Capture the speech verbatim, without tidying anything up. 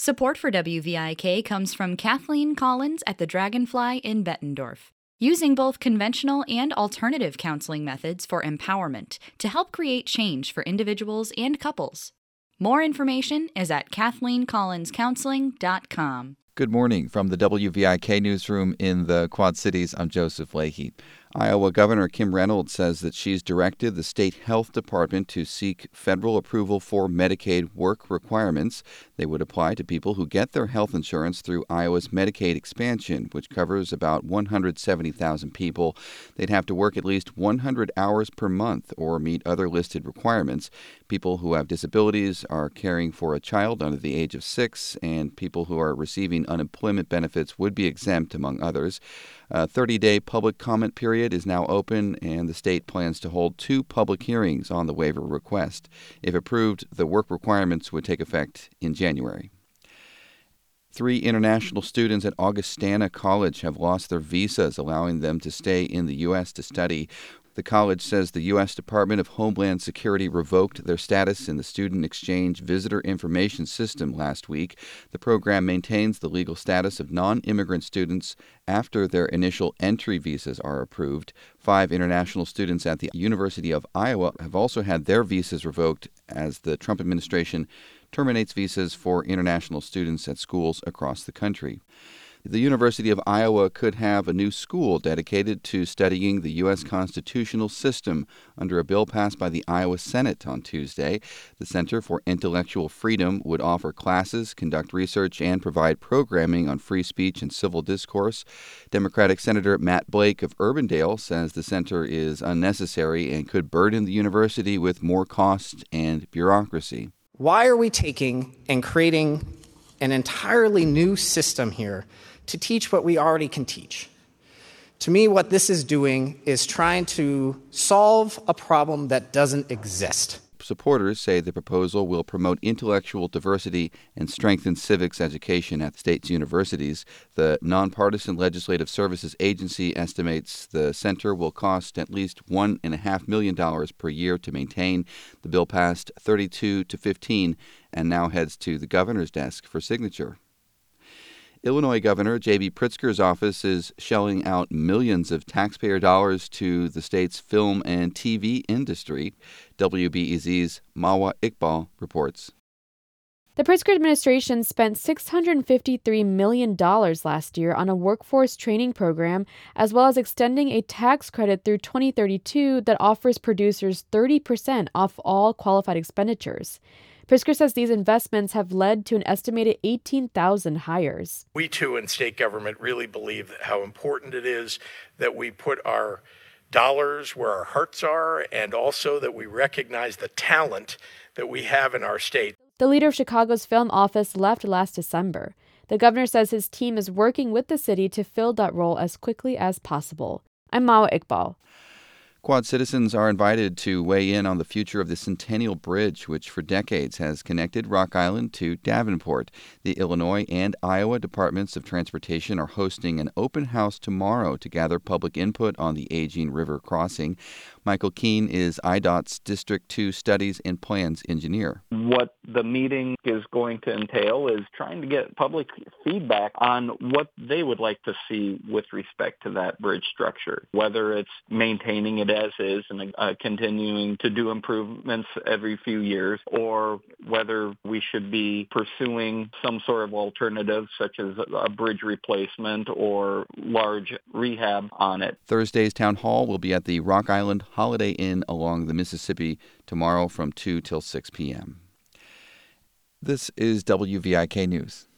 Support for W V I K comes from Kathleen Collins at the Dragonfly in Bettendorf, using both conventional and alternative counseling methods for empowerment to help create change for individuals and couples. More information is at kathleen collins counseling dot com. Good morning from the W V I K newsroom in the Quad Cities. I'm Joseph Leahy. Iowa Governor Kim Reynolds says that she's directed the state health department to seek federal approval for Medicaid work requirements. They would apply to people who get their health insurance through Iowa's Medicaid expansion, which covers about one hundred seventy thousand people. They'd have to work at least one hundred hours per month or meet other listed requirements. People who have disabilities, are caring for a child under the age of six, and people who are receiving unemployment benefits would be exempt, among others. A thirty-day public comment period is now open, and the state plans to hold two public hearings on the waiver request. If approved, the work requirements would take effect in January. Three international students at Augustana College have lost their visas, allowing them to stay in the U S to study. The college says the U S Department of Homeland Security revoked their status in the Student Exchange Visitor Information System last week. The program maintains the legal status of non-immigrant students after their initial entry visas are approved. Five international students at the University of Iowa have also had their visas revoked as the Trump administration terminates visas for international students at schools across the country. The University of Iowa could have a new school dedicated to studying the U S constitutional system under a bill passed by the Iowa Senate on Tuesday. The Center for Intellectual Freedom would offer classes, conduct research, and provide programming on free speech and civil discourse. Democratic Senator Matt Blake of Urbandale says the center is unnecessary and could burden the university with more cost and bureaucracy. Why are we taking and creating an entirely new system here to teach what we already can teach? To me, what this is doing is trying to solve a problem that doesn't exist. Supporters say the proposal will promote intellectual diversity and strengthen civics education at the state's universities. The Nonpartisan Legislative Services Agency estimates the center will cost at least one point five million dollars per year to maintain. The bill passed thirty-two to fifteen and now heads to the governor's desk for signature. Illinois Governor J B Pritzker's office is shelling out millions of taxpayer dollars to the state's film and T V industry. W B E Z's Mawa Iqbal reports. The Pritzker administration spent six hundred fifty-three million dollars last year on a workforce training program, as well as extending a tax credit through twenty thirty-two that offers producers thirty percent off all qualified expenditures. Pritzker says these investments have led to an estimated eighteen thousand hires. We, too, in state government really believe how important it is that we put our dollars where our hearts are, and also that we recognize the talent that we have in our state. The leader of Chicago's film office left last December. The governor says his team is working with the city to fill that role as quickly as possible. I'm Mawa Iqbal. Quad citizens are invited to weigh in on the future of the Centennial Bridge, which for decades has connected Rock Island to Davenport. The Illinois and Iowa Departments of Transportation are hosting an open house tomorrow to gather public input on the aging river crossing. Michael Keene is I D O T's District two Studies and Plans engineer. What the meeting is going to entail is trying to get public feedback on what they would like to see with respect to that bridge structure, whether it's maintaining it as is and uh, continuing to do improvements every few years, or whether we should be pursuing some sort of alternative, such as a bridge replacement or large rehab on it. Thursday's town hall will be at the Rock Island Holiday Inn along the Mississippi tomorrow from two till six p.m. This is W V I K News.